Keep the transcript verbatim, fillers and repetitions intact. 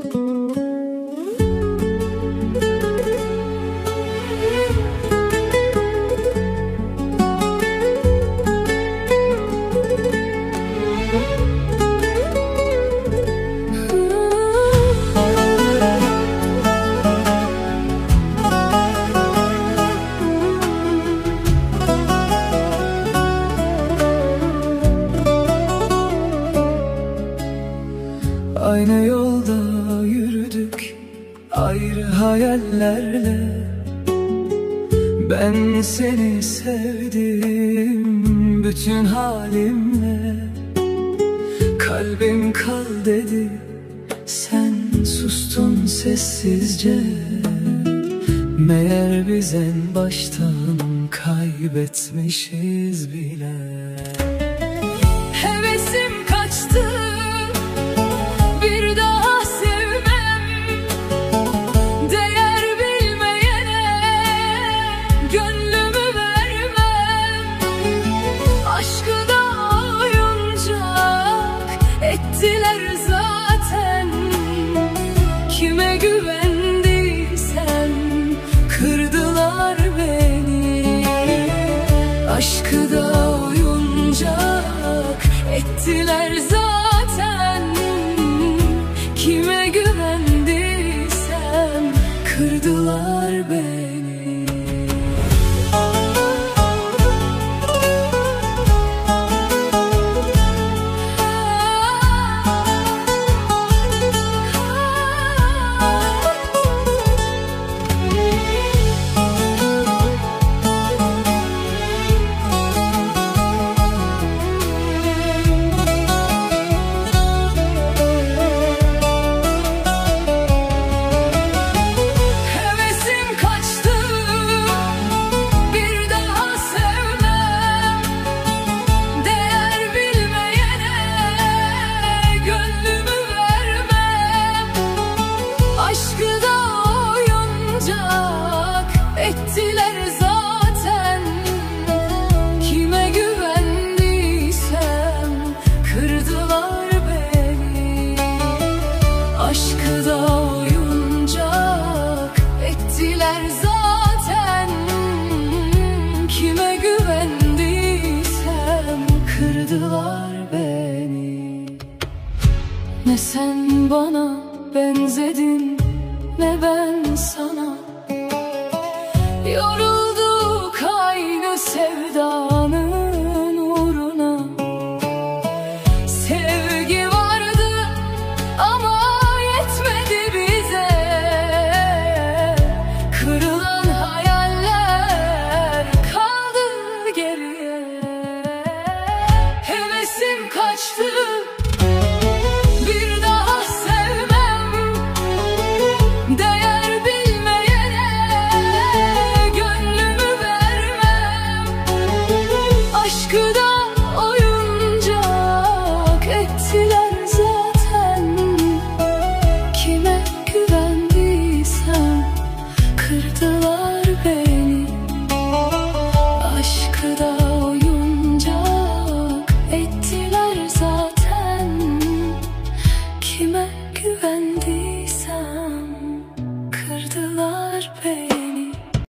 Aynı yolda yürüdük, ayrı hayallerle. Ben seni sevdim bütün halimle. Kalbim kal dedi, sen sustun sessizce. Meğer biz en baştan kaybetmişiz bile. Hevesim kaçtı, bir daha sevmem. Değer bilmeyene gönlümü vermem. Aşkı da oyuncak ettiler zaten. Kime güvendiysem kırdılar beni. Aşkı da oyuncak ettiler zaten. Kime güvendiysem kırdılar beni. Aşkı da oyuncak ettiler zaten. Kime güvendiysem kırdılar beni. Aşkı da oyuncak ettiler zaten. Kime güvendiysem kırdılar beni. Ne sen bana benzedin, ne ben sana. Yorulduk aynı sevdanın uğruna. Sevgi vardı ama yetmedi bize. Kırılan hayaller kaldı geriye. Hevesim kaçtı, bir daha sevmem. Değer bilmeyene gönlümü vermem. Aşkı da